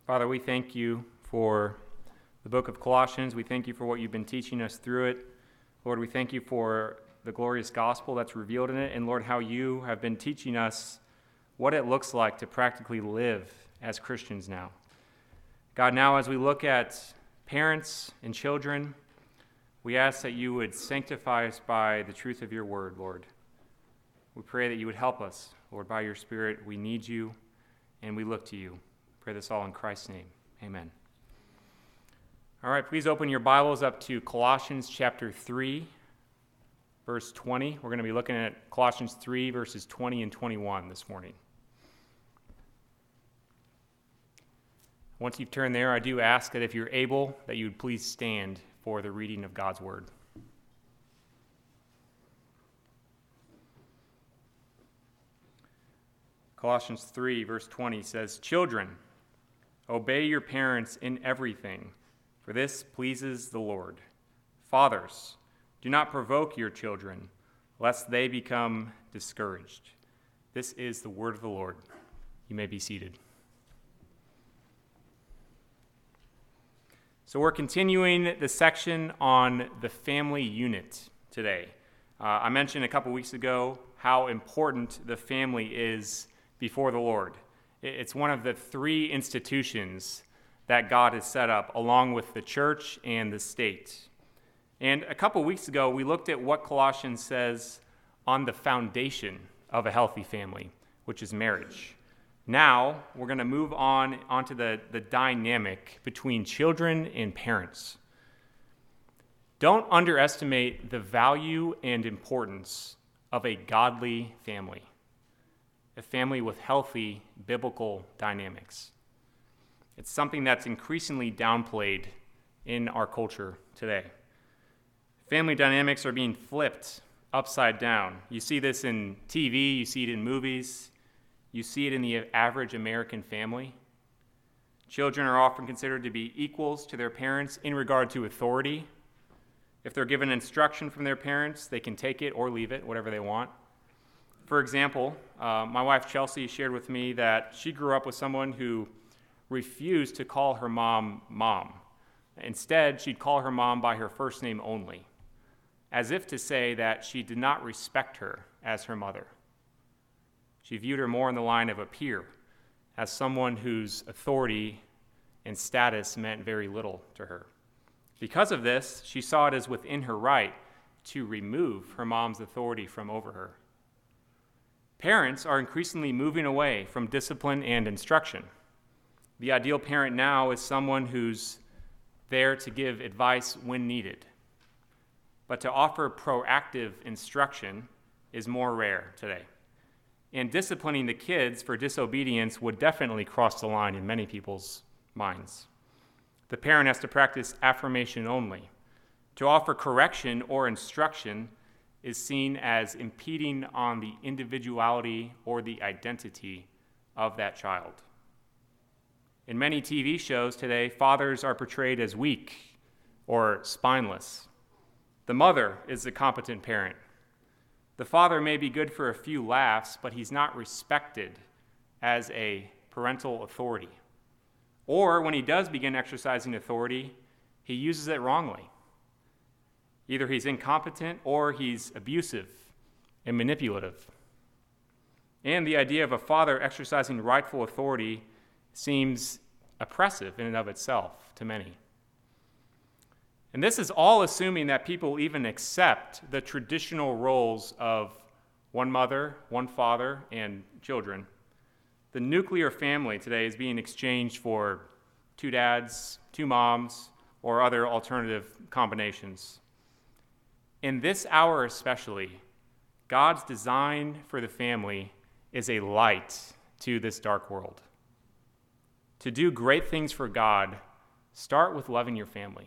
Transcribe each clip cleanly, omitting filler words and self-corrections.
Father, we thank you for the book of Colossians. We thank you for what you've been teaching us through it. Lord, we thank you for the glorious gospel that's revealed in it, and Lord, how you have been teaching us what it looks like to practically live as Christians now. God, now as we look at parents and children, we ask that you would sanctify us by the truth of your word, Lord. We pray that you would help us, Lord, by your Spirit. We need you, and we look to you. Pray this all in Christ's name. Amen. All right, please open your Bibles up to Colossians chapter 3, verse 20. We're going to be looking at Colossians 3, verses 20 and 21 this morning. Once you've turned there, I do ask that if you're able, that you would please stand for the reading of God's word. Colossians 3, verse 20 says, "Children, obey your parents in everything, for this pleases the Lord. Fathers, do not provoke your children, lest they become discouraged." This is the word of the Lord. You may be seated. So we're continuing the section on the family unit today. I mentioned a couple weeks ago how important the family is before the Lord. It's one of the three institutions that God has set up, along with the church and the state. And a couple weeks ago, we looked at what Colossians says on the foundation of a healthy family, which is marriage. Now, we're going to move onto the dynamic between children and parents. Don't underestimate the value and importance of a godly family, a family with healthy biblical dynamics. It's something that's increasingly downplayed in our culture today. Family dynamics are being flipped upside down. You see this in TV, you see it in movies, you see it in the average American family. Children are often considered to be equals to their parents in regard to authority. If they're given instruction from their parents, they can take it or leave it, whatever they want. For example, my wife Chelsea shared with me that she grew up with someone who refused to call her mom mom. Instead, she'd call her mom by her first name only, as if to say that she did not respect her as her mother. She viewed her more in the line of a peer, as someone whose authority and status meant very little to her. Because of this, she saw it as within her right to remove her mom's authority from over her. Parents are increasingly moving away from discipline and instruction. The ideal parent now is someone who's there to give advice when needed. But to offer proactive instruction is more rare today. And disciplining the kids for disobedience would definitely cross the line in many people's minds. The parent has to practice affirmation only. To offer correction or instruction is seen as impeding on the individuality or the identity of that child. In many TV shows today, fathers are portrayed as weak or spineless. The mother is the competent parent. The father may be good for a few laughs, but he's not respected as a parental authority. Or when he does begin exercising authority, he uses it wrongly. Either he's incompetent or he's abusive and manipulative. And the idea of a father exercising rightful authority seems oppressive in and of itself to many. And this is all assuming that people even accept the traditional roles of one mother, one father, and children. The nuclear family today is being exchanged for two dads, two moms, or other alternative combinations. In this hour especially, God's design for the family is a light to this dark world. To do great things for God, start with loving your family,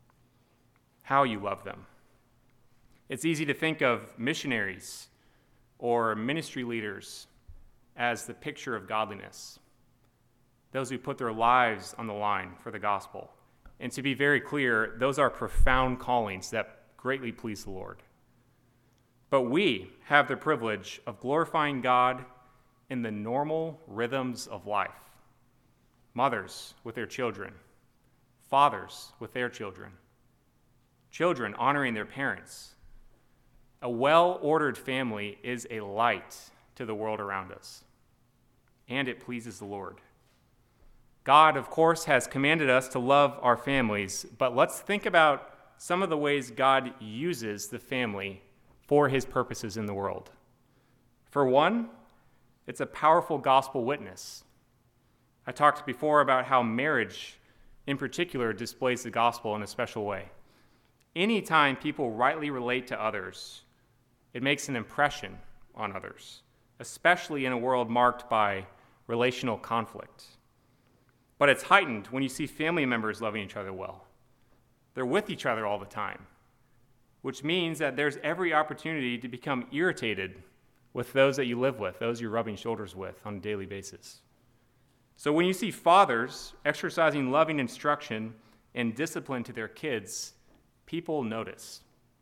how you love them. It's easy to think of missionaries or ministry leaders as the picture of godliness, those who put their lives on the line for the gospel. And to be very clear, those are profound callings that greatly please the Lord. But we have the privilege of glorifying God in the normal rhythms of life. mothers with their children, fathers with their children, children honoring their parents. A well-ordered family is a light to the world around us, and it pleases the Lord. God, of course, has commanded us to love our families, but let's think about some of the ways God uses the family for his purposes in the world. For one, it's a powerful gospel witness. I talked before about how marriage, in particular, displays the gospel in a special way. Anytime people rightly relate to others, it makes an impression on others, especially in a world marked by relational conflict. But it's heightened when you see family members loving each other well. They're with each other all the time, which means that there's every opportunity to become irritated with those that you live with, those you're rubbing shoulders with on a daily basis. So when you see fathers exercising loving instruction and discipline to their kids, people notice.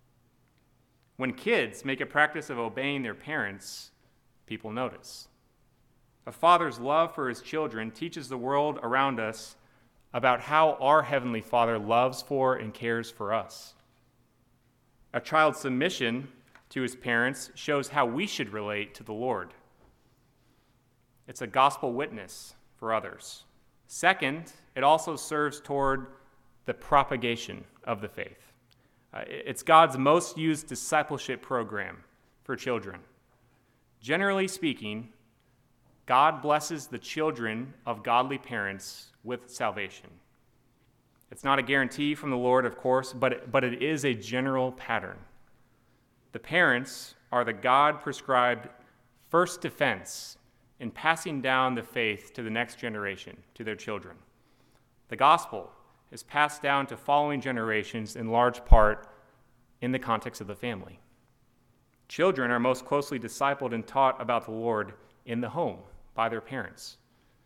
When kids make a practice of obeying their parents, people notice. A father's love for his children teaches the world around us about how our Heavenly Father loves for and cares for us. A child's submission to his parents shows how we should relate to the Lord. It's a gospel witness for others. Second, it also serves toward the propagation of the faith. It's God's most used discipleship program for children. Generally speaking, God blesses the children of godly parents with salvation. It's not a guarantee from the Lord, of course, but it is a general pattern. The parents are the God-prescribed first defense in passing down the faith to the next generation, to their children. The gospel is passed down to following generations in large part in the context of the family. Children are most closely discipled and taught about the Lord in the home by their parents.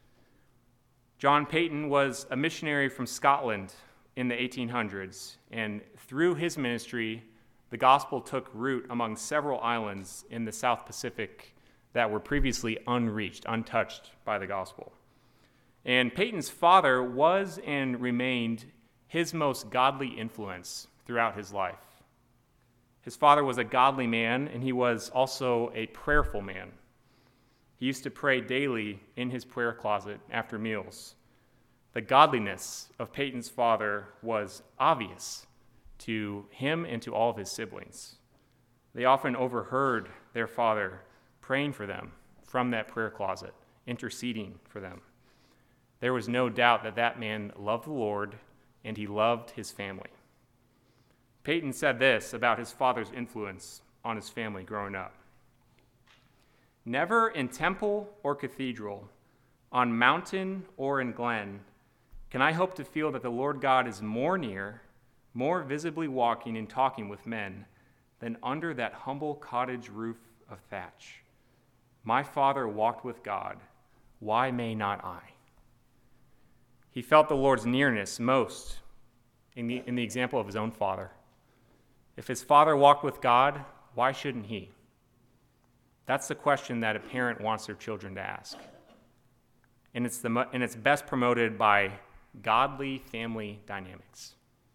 John Paton was a missionary from Scotland in the 1800s, and through his ministry, the gospel took root among several islands in the South Pacific that were previously unreached, untouched by the gospel. And Paton's father was and remained his most godly influence throughout his life. His father was a godly man, and he was also a prayerful man. He used to pray daily in his prayer closet after meals. The godliness of Paton's father was obvious to him and to all of his siblings. They often overheard their father praying for them from that prayer closet, interceding for them. There was no doubt that that man loved the Lord and he loved his family. Paton said this about his father's influence on his family growing up. Never in temple or cathedral, on mountain or in glen, can I hope to feel that the Lord God is more near, more visibly walking and talking with men than under that humble cottage roof of thatch. My father walked with God. Why may not I? He felt the Lord's nearness most in the example of his own father. If his father walked with God, why shouldn't he? That's the question that a parent wants their children to ask. And it's best promoted by godly family dynamics.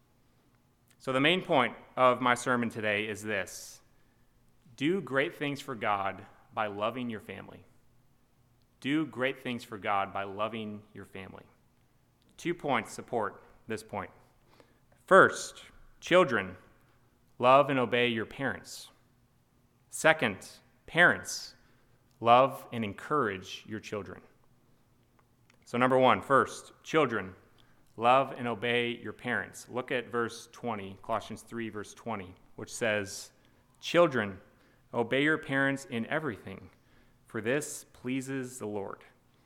So the main point of my sermon today is this: do great things for God by loving your family. Do great things for God by loving your family. 2 points support this point. First, children, love and obey your parents. Second, parents, love and encourage your children. So number one, first, children, love and obey your parents. Look at verse 20, Colossians 3, verse 20, which says, children, obey your parents in everything, for this pleases the Lord.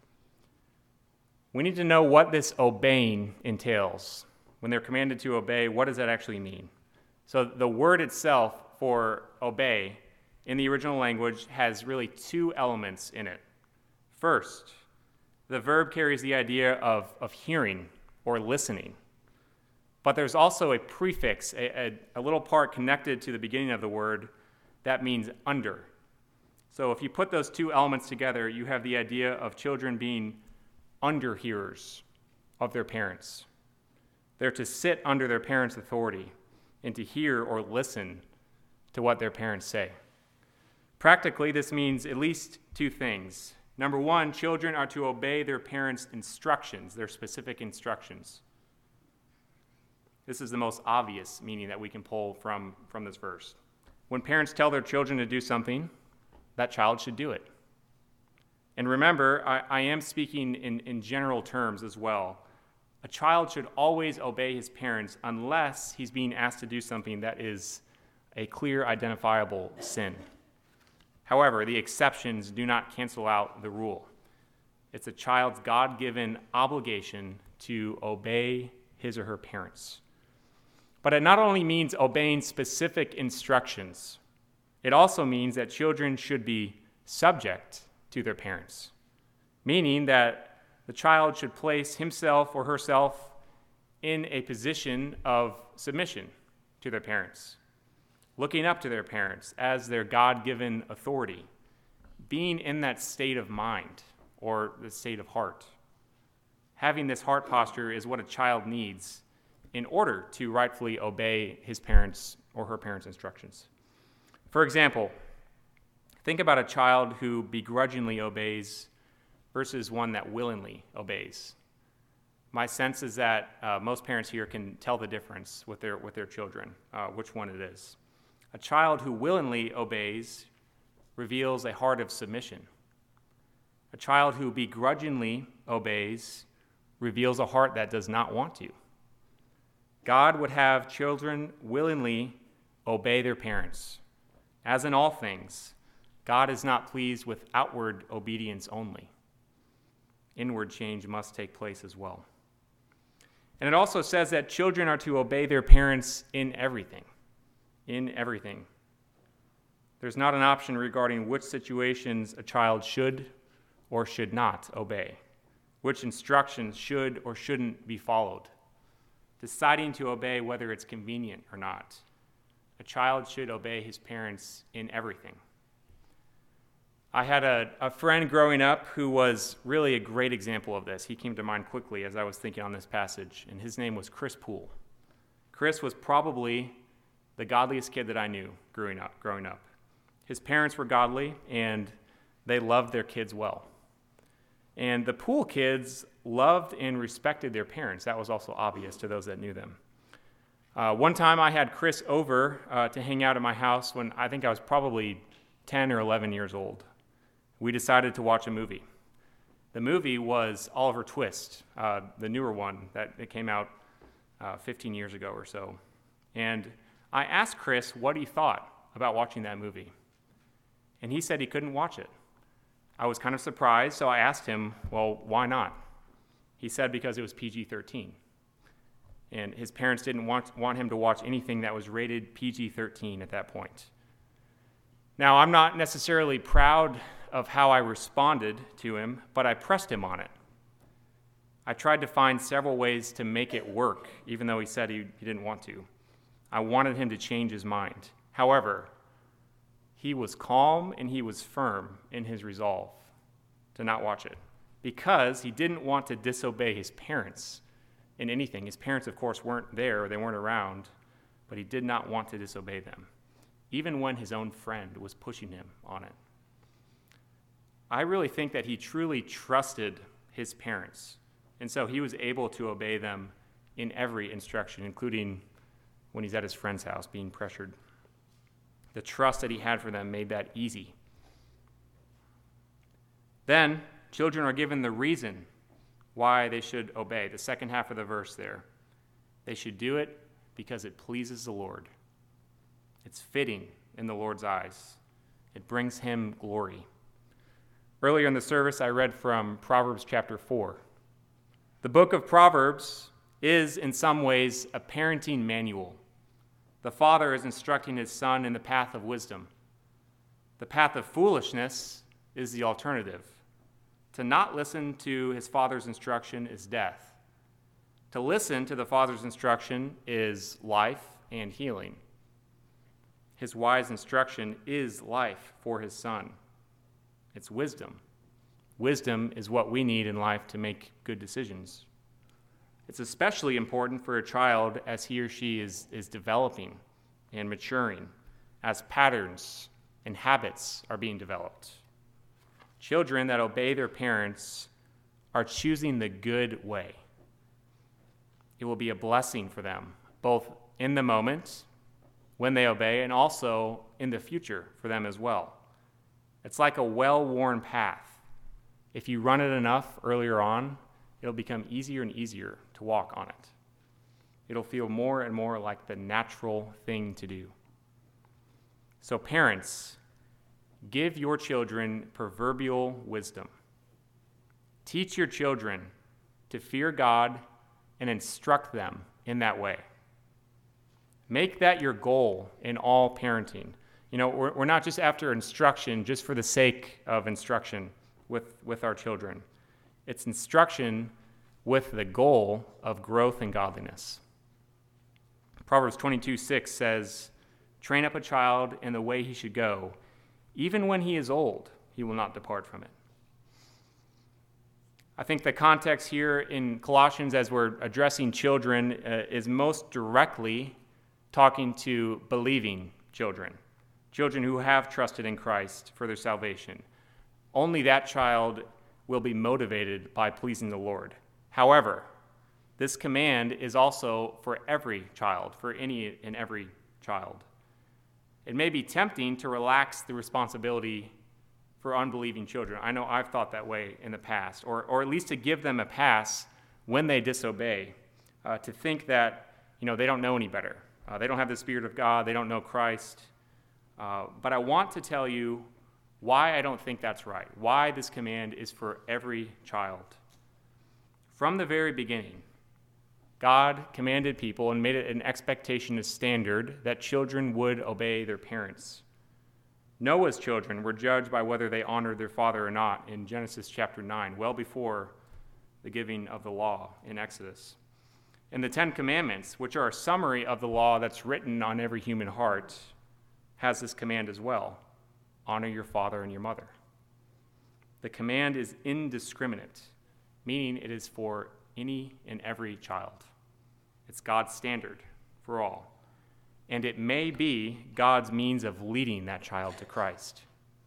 We need to know what this obeying entails. When they're commanded to obey, what does that actually mean? So the word itself for obey in the original language has really two elements in it. First, the verb carries the idea of hearing or listening. But there's also a prefix, a little part connected to the beginning of the word that means under. So if you put those two elements together, you have the idea of children being under hearers of their parents. They're to sit under their parents' authority and to hear or listen to what their parents say. Practically, this means at least two things. Number one, children are to obey their parents' instructions, their specific instructions. This is the most obvious meaning that we can pull from this verse. When parents tell their children to do something, that child should do it. And remember, I am speaking in general terms as well. A child should always obey his parents unless he's being asked to do something that is a clear, identifiable sin. However, the exceptions do not cancel out the rule. It's a child's God-given obligation to obey his or her parents. But it not only means obeying specific instructions, it also means that children should be subject to their parents, meaning that the child should place himself or herself in a position of submission to their parents, looking up to their parents as their God-given authority, being in that state of mind or the state of heart. Having this heart posture is what a child needs in order to rightfully obey his parents or her parents' instructions. For example, think about a child who begrudgingly obeys versus one that willingly obeys. My sense is that most parents here can tell the difference with their children, which one it is. A child who willingly obeys reveals a heart of submission. A child who begrudgingly obeys reveals a heart that does not want to. God would have children willingly obey their parents. As in all things, God is not pleased with outward obedience only. Inward change must take place as well. And it also says that children are to obey their parents in everything. In everything. There's not an option regarding which situations a child should or should not obey, which instructions should or shouldn't be followed, deciding to obey whether it's convenient or not. A child should obey his parents in everything. I had a friend growing up who was really a great example of this. He came to mind quickly as I was thinking on this passage, and his name was Chris Poole. Chris was probably the godliest kid that I knew growing up. His parents were godly, and they loved their kids well. And the Poole kids loved and respected their parents. That was also obvious to those that knew them. One time I had Chris over to hang out at my house when I think I was probably 10 or 11 years old. We decided to watch a movie. The movie was Oliver Twist, the newer one that came out 15 years ago or so. And I asked Chris what he thought about watching that movie. And he said he couldn't watch it. I was kind of surprised, so I asked him, well, why not? He said because it was PG-13. And his parents didn't want him to watch anything that was rated PG-13 at that point. Now, I'm not necessarily proud of how I responded to him, but I pressed him on it. I tried to find several ways to make it work, even though he said he didn't want to. I wanted him to change his mind. However, he was calm and he was firm in his resolve to not watch it because he didn't want to disobey his parents in anything. His parents, of course, weren't there or they weren't around, but he did not want to disobey them, even when his own friend was pushing him on it. I really think that he truly trusted his parents, and so he was able to obey them in every instruction, including when he's at his friend's house being pressured. The trust that he had for them made that easy. Then, children are given the reason why they should obey. The second half of the verse there. They should do it because it pleases the Lord. It's fitting in the Lord's eyes. It brings him glory. Earlier in the service, I read from Proverbs chapter 4. The book of Proverbs is, in some ways, a parenting manual. The father is instructing his son in the path of wisdom. The path of foolishness is the alternative. To not listen to his father's instruction is death. To listen to the father's instruction is life and healing. His wise instruction is life for his son. It's wisdom. Wisdom is what we need in life to make good decisions. It's especially important for a child as he or she is developing and maturing, as patterns and habits are being developed. Children that obey their parents are choosing the good way. It will be a blessing for them, both in the moment when they obey and also in the future for them as well. It's like a well-worn path. If you run it enough earlier on, it'll become easier and easier to walk on it. It'll feel more and more like the natural thing to do. So parents, give your children proverbial wisdom. Teach your children to fear God and instruct them in that way. Make that your goal in all parenting. We're not just after instruction just for the sake of instruction with our children. It's instruction with the goal of growth and godliness. Proverbs 22:6 says, "Train up a child in the way he should go. Even when he is old, he will not depart from it." I think the context here in Colossians as we're addressing children is most directly talking to believing children who have trusted in Christ for their salvation. Only that child will be motivated by pleasing the Lord. However, this command is also for every child, for any and every child. It may be tempting to relax the responsibility for unbelieving children. I know I've thought that way in the past, or at least to give them a pass when they disobey, to think that they don't know any better. They don't have the Spirit of God. They don't know Christ. But I want to tell you why I don't think that's right, why this command is for every child. From the very beginning, God commanded people and made it an expectation, a standard, that children would obey their parents. Noah's children were judged by whether they honored their father or not in Genesis chapter 9, well before the giving of the law in Exodus. And the Ten Commandments, which are a summary of the law that's written on every human heart, has this command as well: honor your father and your mother. The command is indiscriminate, meaning it is for any and every child. It's God's standard for all. And it may be God's means of leading that child to Christ.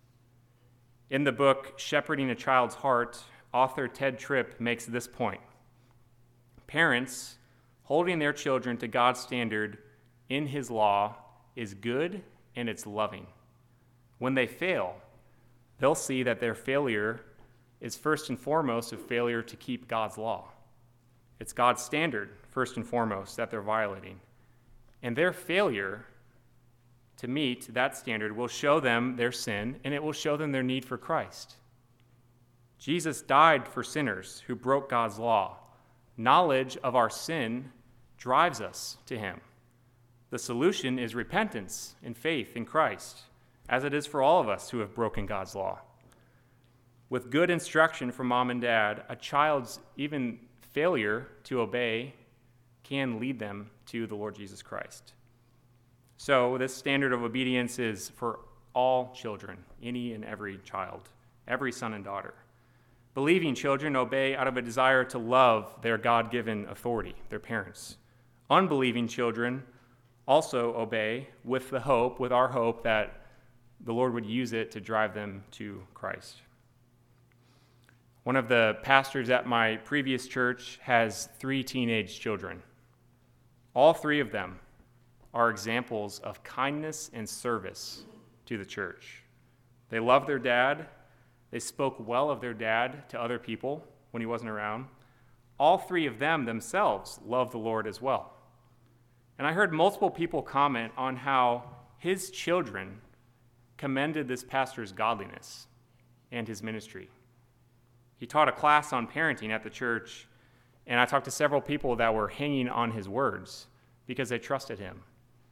In the book Shepherding a Child's Heart, author Ted Tripp makes this point: parents holding their children to God's standard in his law is good and it's loving. When they fail, they'll see that their failure is first and foremost a failure to keep God's law. It's God's standard, first and foremost, that they're violating. And their failure to meet that standard will show them their sin, and it will show them their need for Christ. Jesus died for sinners who broke God's law. Knowledge of our sin drives us to him. The solution is repentance and faith in Christ, as it is for all of us who have broken God's law. With good instruction from mom and dad, a child's even failure to obey can lead them to the Lord Jesus Christ. So this standard of obedience is for all children, any and every child, every son and daughter. Believing children obey out of a desire to love their God-given authority, their parents. Unbelieving children also obey with our hope that the Lord would use it to drive them to Christ. One of the pastors at my previous church has 3 teenage children. All 3 of them are examples of kindness and service to the church. They love their dad. They spoke well of their dad to other people when he wasn't around. All 3 of them themselves love the Lord as well. And I heard multiple people comment on how his children commended this pastor's godliness and his ministry. He taught a class on parenting at the church, and I talked to several people that were hanging on his words because they trusted him.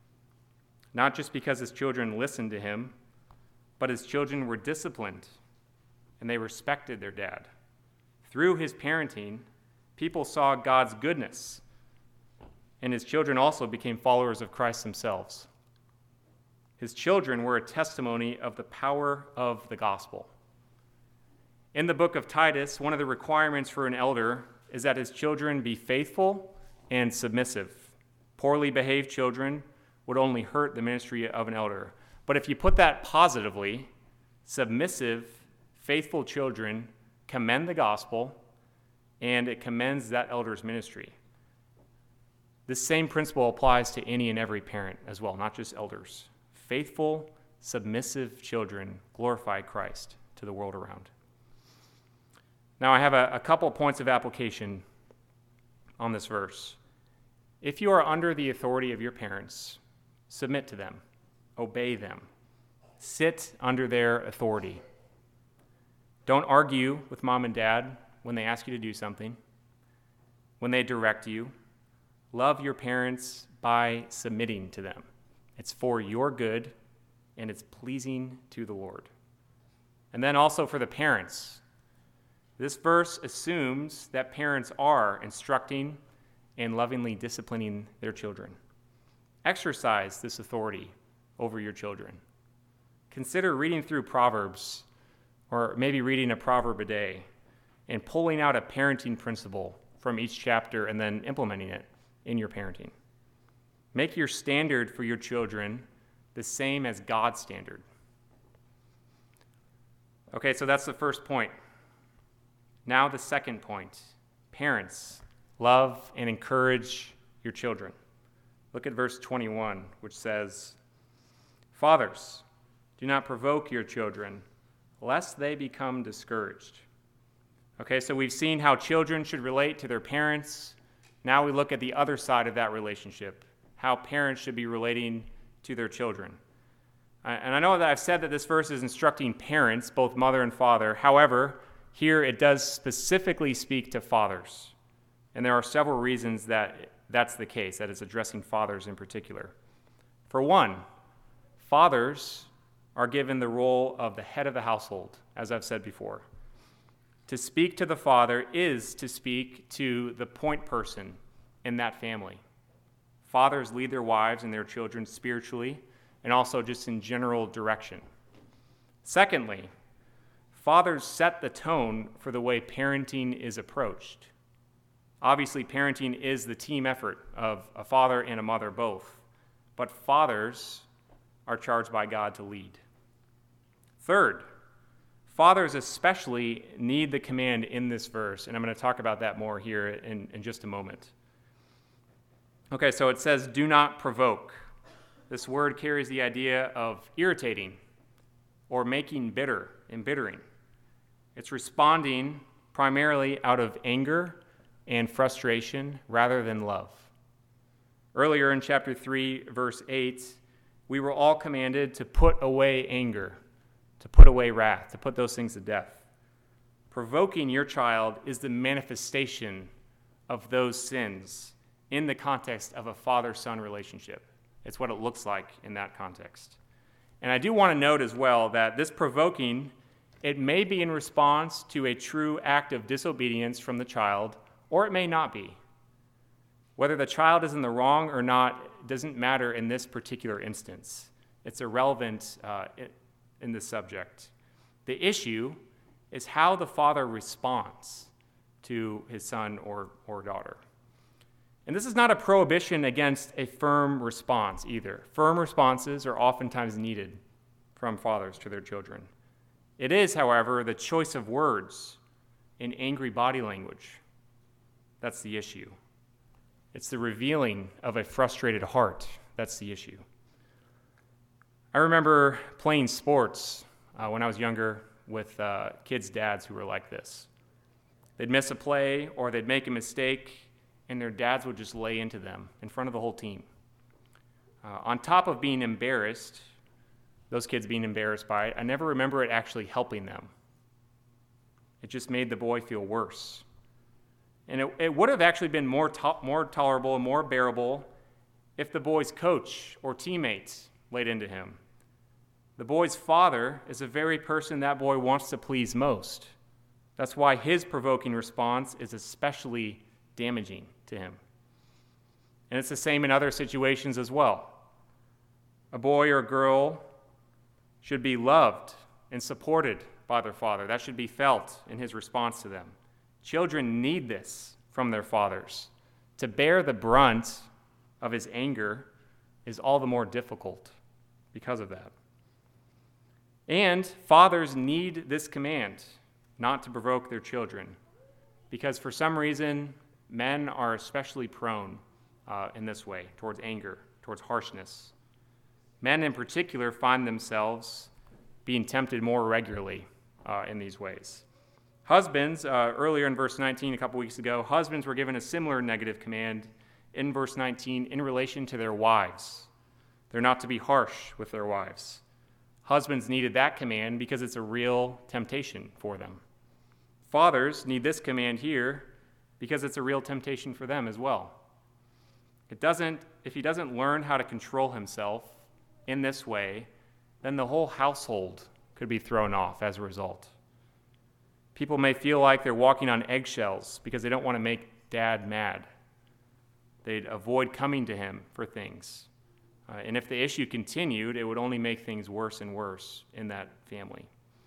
Not just because his children listened to him, but his children were disciplined and they respected their dad. Through his parenting, people saw God's goodness, and his children also became followers of Christ themselves. His children were a testimony of the power of the gospel. In the book of Titus, one of the requirements for an elder is that his children be faithful and submissive. Poorly behaved children would only hurt the ministry of an elder. But if you put that positively, submissive, faithful children commend the gospel, and it commends that elder's ministry. This same principle applies to any and every parent as well, not just elders. Faithful, submissive children glorify Christ to the world around. Now, I have a couple points of application on this verse. If you are under the authority of your parents, submit to them, obey them, sit under their authority. Don't argue with mom and dad when they ask you to do something, when they direct you. Love your parents by submitting to them. It's for your good, and it's pleasing to the Lord. And then also for the parents. This verse assumes that parents are instructing and lovingly disciplining their children. Exercise this authority over your children. Consider reading through Proverbs, or maybe reading a proverb a day, and pulling out a parenting principle from each chapter and then implementing it in your parenting. Make your standard for your children the same as God's standard. Okay, so that's the first point. Now the second point. Parents, love and encourage your children. Look at verse 21, which says, "Fathers, do not provoke your children, lest they become discouraged." Okay, so we've seen how children should relate to their parents. Now we look at the other side of that relationship, how parents should be relating to their children. And I know that I've said that this verse is instructing parents, both mother and father. However, here it does specifically speak to fathers. And there are several reasons that that's the case, that it's addressing fathers in particular. For one, fathers are given the role of the head of the household, as I've said before. To speak to the father is to speak to the point person in that family. Fathers lead their wives and their children spiritually and also just in general direction. Secondly, fathers set the tone for the way parenting is approached. Obviously, parenting is the team effort of a father and a mother both, but fathers are charged by God to lead. Third, fathers especially need the command in this verse, and I'm going to talk about that more here in just a moment. Okay, so it says, "Do not provoke." This word carries the idea of irritating or making bitter, embittering. It's responding primarily out of anger and frustration rather than love. Earlier in chapter 3, verse 8, we were all commanded to put away anger, to put away wrath, to put those things to death. Provoking your child is the manifestation of those sins in the context of a father-son relationship. It's what it looks like in that context. And I do want to note as well that this provoking, it may be in response to a true act of disobedience from the child, or it may not be. Whether the child is in the wrong or not doesn't matter in this particular instance. It's irrelevant in this subject. The issue is how the father responds to his son or daughter. And this is not a prohibition against a firm response either. Firm responses are oftentimes needed from fathers to their children. It is, however, the choice of words in angry body language that's the issue. It's the revealing of a frustrated heart that's the issue. I remember playing sports when I was younger with kids' dads who were like this. They'd miss a play or they'd make a mistake, and their dads would just lay into them in front of the whole team. On top of being embarrassed, those kids being embarrassed by it, I never remember it actually helping them. It just made the boy feel worse. And it would have actually been more tolerable and more bearable if the boy's coach or teammates laid into him. The boy's father is the very person that boy wants to please most. That's why his provoking response is especially damaging to him. And it's the same in other situations as well. A boy or a girl should be loved and supported by their father. That should be felt in his response to them. Children need this from their fathers. To bear the brunt of his anger is all the more difficult because of that. And fathers need this command not to provoke their children, because for some reason, men are especially prone in this way towards anger, towards harshness. Men in particular find themselves being tempted more regularly in these ways. Husbands, earlier in verse 19, a couple weeks ago, husbands were given a similar negative command in verse 19 in relation to their wives. They're not to be harsh with their wives. Husbands needed that command because it's a real temptation for them. Fathers need this command here because it's a real temptation for them as well. If he doesn't learn how to control himself in this way, then the whole household could be thrown off as a result. People may feel like they're walking on eggshells because they don't want to make dad mad. They'd avoid coming to him for things. And if the issue continued, it would only make things worse and worse in that family.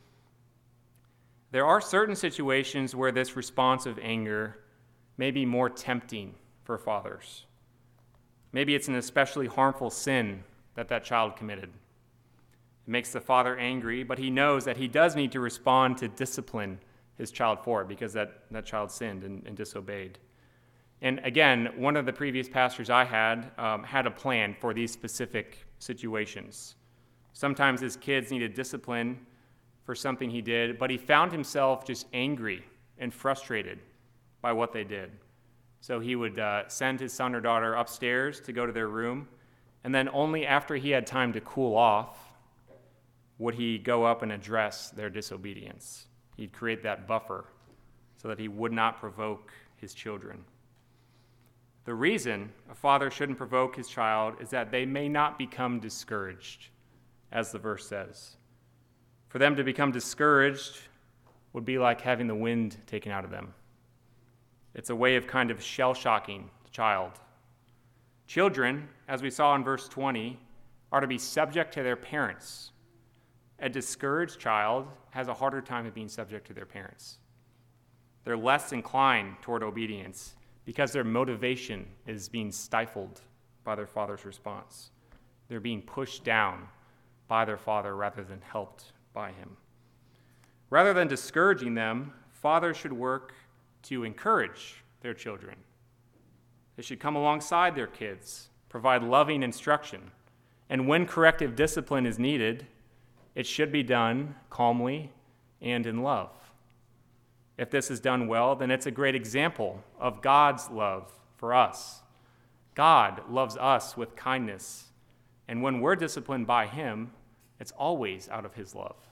There are certain situations where this response of anger may be more tempting for fathers. Maybe it's an especially harmful sin that child committed. It makes the father angry, but he knows that he does need to respond to discipline his child for it because that child sinned and disobeyed. And again, one of the previous pastors I had a plan for these specific situations. Sometimes his kids needed discipline for something he did, but he found himself just angry and frustrated by what they did. So he would send his son or daughter upstairs to go to their room, and then only after he had time to cool off would he go up and address their disobedience. He'd create that buffer so that he would not provoke his children. The reason a father shouldn't provoke his child is that they may not become discouraged, as the verse says. For them to become discouraged would be like having the wind taken out of them. It's a way of kind of shell-shocking the child. Children, as we saw in verse 20, are to be subject to their parents. A discouraged child has a harder time of being subject to their parents. They're less inclined toward obedience because their motivation is being stifled by their father's response. They're being pushed down by their father rather than helped by him. Rather than discouraging them, fathers should work to encourage their children. They should come alongside their kids, provide loving instruction, and when corrective discipline is needed, it should be done calmly and in love. If this is done well, then it's a great example of God's love for us. God loves us with kindness, and when we're disciplined by him, it's always out of his love.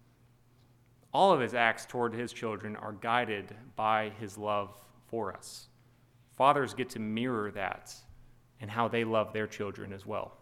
All of his acts toward his children are guided by his love for us. Fathers get to mirror that and how they love their children as well.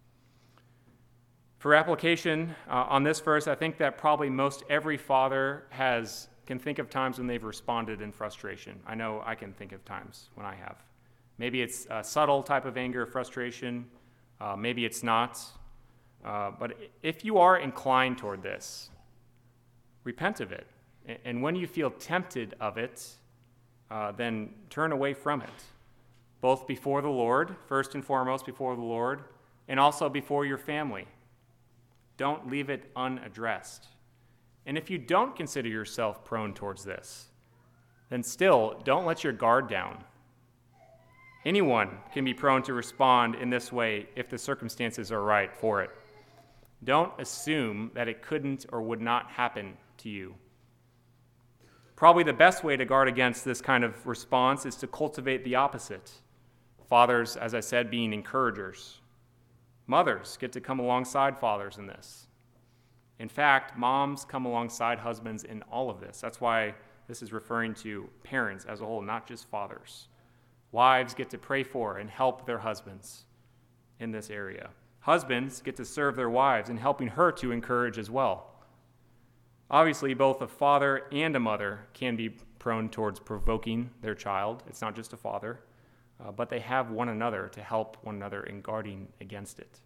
For application on this verse, I think that probably most every father can think of times when they've responded in frustration. I know I can think of times when I have. Maybe it's a subtle type of anger or frustration. Maybe it's not. But if you are inclined toward this, repent of it. And when you feel tempted of it, then turn away from it, both before the Lord, first and foremost before the Lord, and also before your family. Don't leave it unaddressed. And if you don't consider yourself prone towards this, then still don't let your guard down. Anyone can be prone to respond in this way if the circumstances are right for it. Don't assume that it couldn't or would not happen to you. Probably the best way to guard against this kind of response is to cultivate the opposite. Fathers, as I said, being encouragers. Mothers get to come alongside fathers in this. In fact, moms come alongside husbands in all of this. That's why this is referring to parents as a whole, not just fathers. Wives get to pray for and help their husbands in this area. Husbands get to serve their wives in helping her to encourage as well. Obviously, both a father and a mother can be prone towards provoking their child. It's not just a father, but they have one another to help one another in guarding against it.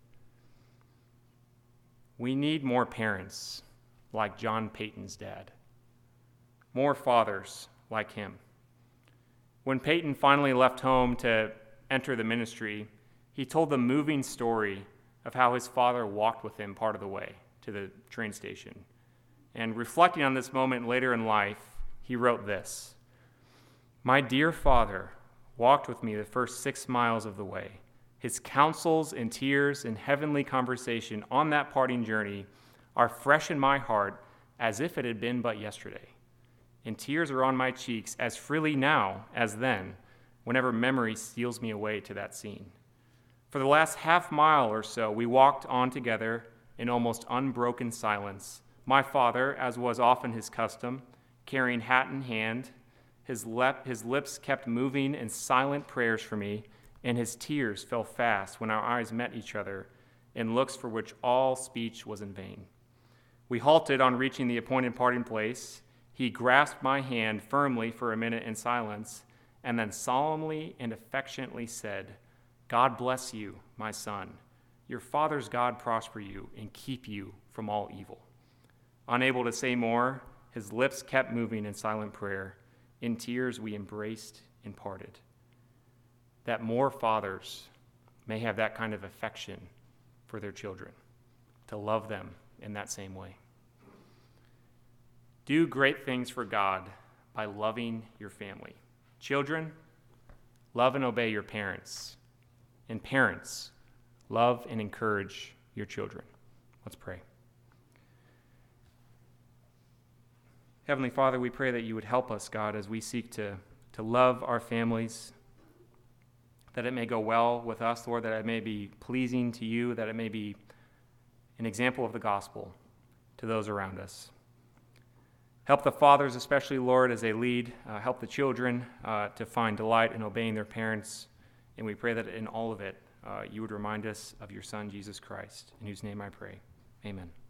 We need more parents like John Payton's dad, more fathers like him. When Peyton finally left home to enter the ministry, he told the moving story of how his father walked with him part of the way to the train station. And reflecting on this moment later in life, he wrote this: "My dear father walked with me the first 6 miles of the way. His counsels and tears and heavenly conversation on that parting journey are fresh in my heart as if it had been but yesterday. And tears are on my cheeks as freely now as then, whenever memory steals me away to that scene. For the last half mile or so, we walked on together in almost unbroken silence, my father, as was often his custom, carrying hat in hand. His lips kept moving in silent prayers for me, and his tears fell fast when our eyes met each other in looks for which all speech was in vain. We halted on reaching the appointed parting place. He grasped my hand firmly for a minute in silence, and then solemnly and affectionately said, 'God bless you, my son. Your father's God prosper you and keep you from all evil.' Unable to say more, his lips kept moving in silent prayer. In tears we embraced and parted. That more fathers may have that kind of affection for their children, to love them in that same way. Do great things for God by loving your family. Children, love and obey your parents. And parents, love and encourage your children." Let's pray. Heavenly Father, we pray that you would help us, God, as we seek to love our families, that it may go well with us, Lord, that it may be pleasing to you, that it may be an example of the gospel to those around us. Help the fathers, especially, Lord, as they lead. Help the children to find delight in obeying their parents. And we pray that in all of it, you would remind us of your Son, Jesus Christ, in whose name I pray. Amen.